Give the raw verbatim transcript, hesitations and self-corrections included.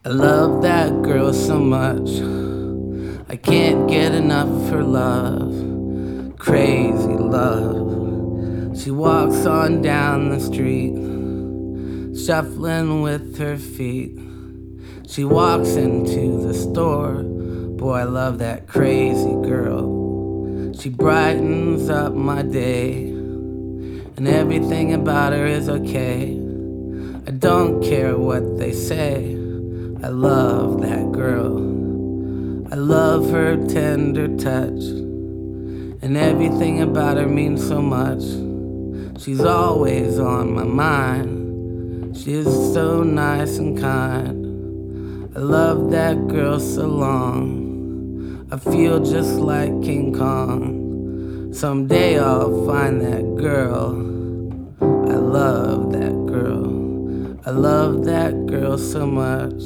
I love that girl so much. I can't get enough of her love. Crazy love. She walks on down the street, shuffling with her feet. She walks into the store. Boy, I love that crazy girl. She brightens up my day, and everything about her is okay. I don't care what they say. I love that girl. I love her tender touch, and everything about her means so much. She's always on my mind. She is so nice and kind. I love that girl so long. I feel just like King Kong. Someday I'll find that girl. I love that girl. I love that girl so much.